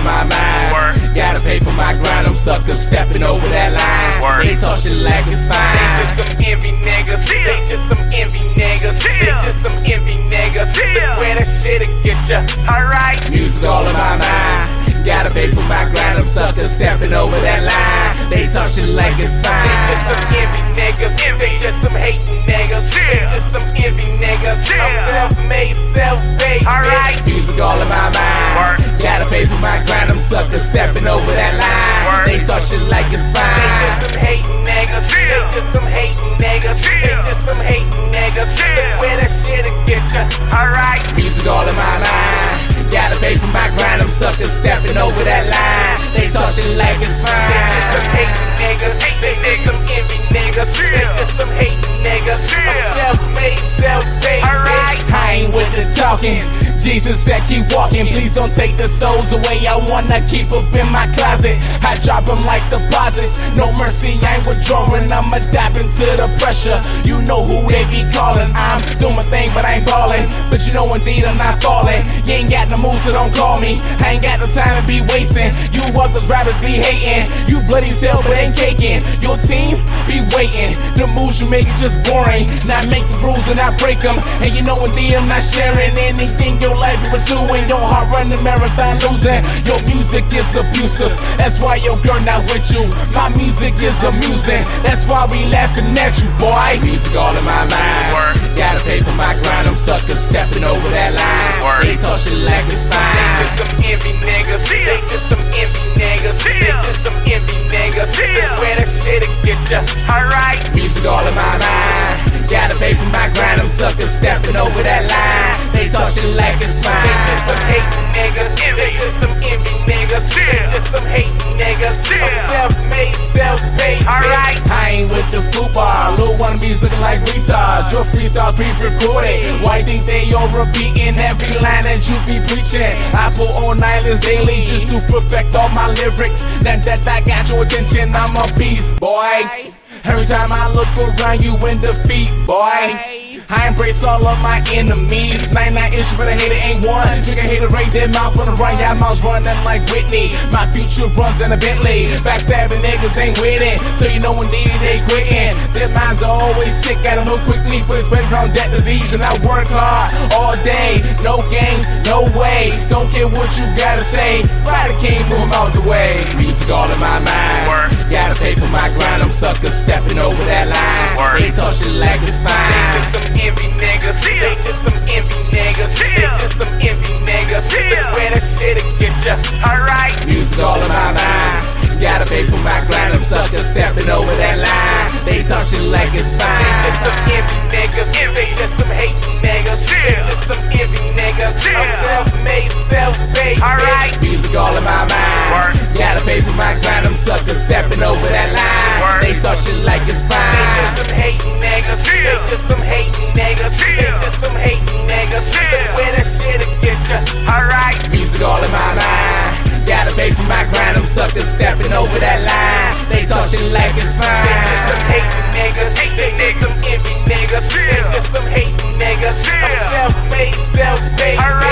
my mind. Gotta pay for my grind, them suckers stepping over that line. They talk shit like it's fine. They just some envy niggas. They just some envy niggas. They just some envy niggas. Where that shit'll get ya. Alright. Music all in my mind. Gotta pay for my grind, them suckers stepping over that line. They talk shit like it's fine. They just some envy niggas. They just some hating niggas. They just some envy niggas. I'm self-made, self-made. Alright. Music all in my mind. Gotta pay for my grind, them suckers stepping over that line. They talk shit like it's fine. They just some hating niggas. They just some hating niggas. They just some hating niggas. Where that shit'll get ya. Alright. Music all in my mind. Gotta pay for my grind, them suckers stepping over that line. They talk shit like it's fine. They just some hating niggas. They just some envy niggas. They just some hating niggas. I'm self-made, self-made. Alright. I ain't with the talking. Jesus said keep walking, please don't take the souls away. I wanna keep up in my closet. I drop them like deposits. No mercy, I ain't withdrawing. I'm adapting to the pressure. You know who they be calling. I'm doing my thing, but I ain't ballin'. But you know indeed I'm not falling. You ain't got no moves, so don't call me. I ain't got no time to be wasting. You others rappers be hating. You bloody as hell, but ain't caking. Your team be waiting. The moves you make are just boring. Not make the rules and I break them. And you know indeed I'm not sharing anything your life you pursuing. Your heart running marathon losing. Your music is abusive. That's why your girl not with you. My music is amusing. That's why we laughing at you, boy. Music all in my mind. Gotta pay for my grind. Them suckers stepping over that line. They talk shit like it's fine. They just some envy niggas. They just some envy niggas. They just some envy niggas. Where that shit'll get ya. Alright. Music all in my mind. Gotta pay for my grind. Them suckers stepping over that line. They talk shit like it's fine. They just some hating niggas. They just some envy niggas. They just some hating niggas. I'm self-made, self-made. Alright. I ain't with the football. Little wannabes looking like retards. Your freestyle pre-recorded. Why think they all repeating every line that you be preaching? I put all nighters daily just to perfect all my lyrics. Then that I got your attention, I'm a beast, boy. Every time I look around, you in defeat, boy. I embrace all of my enemies. 99 issues, but a hater ain't one. Drink a hater right their mouth on the run. Yeah, mouths running like Whitney. My future runs in a Bentley. Backstabbing niggas ain't with it. So you know indeed they quitting. Their minds are always sick. Gotta move quickly for the spread around that disease. And I work hard all day. No games, no way. Don't care what you gotta say. Spider King, move 'em out the way. Music all in my mind. Gotta pay for my grind. Them suckers stepping over that line. They talk shit like it's fine. They just some envy niggas. They just some envy niggas. They just some envy niggas. Where that shit'll get ya. Alright. Music all in my mind. Gotta pay for my grind. Them suckers stepping over that line. They talk shit like it's fine. They just some envy niggas. They just some hating niggas. They just some envy niggas. I'm self-made, self-made. Alright. Music all in my mind. Gotta pay for my grind. Them suckers stepping over that line. They talk shit like it's fine. They just some hating niggas. They just some hating niggas. They just some hating niggas. Where that shit'll get ya. Alright. Music all in my mind. Gotta pay for my grind. Them suckers stepping over that line. They talk shit like it's fine. They just some hating niggas. They just some envy niggas. They just some hating niggas. I'm self-made, self-made. Alright.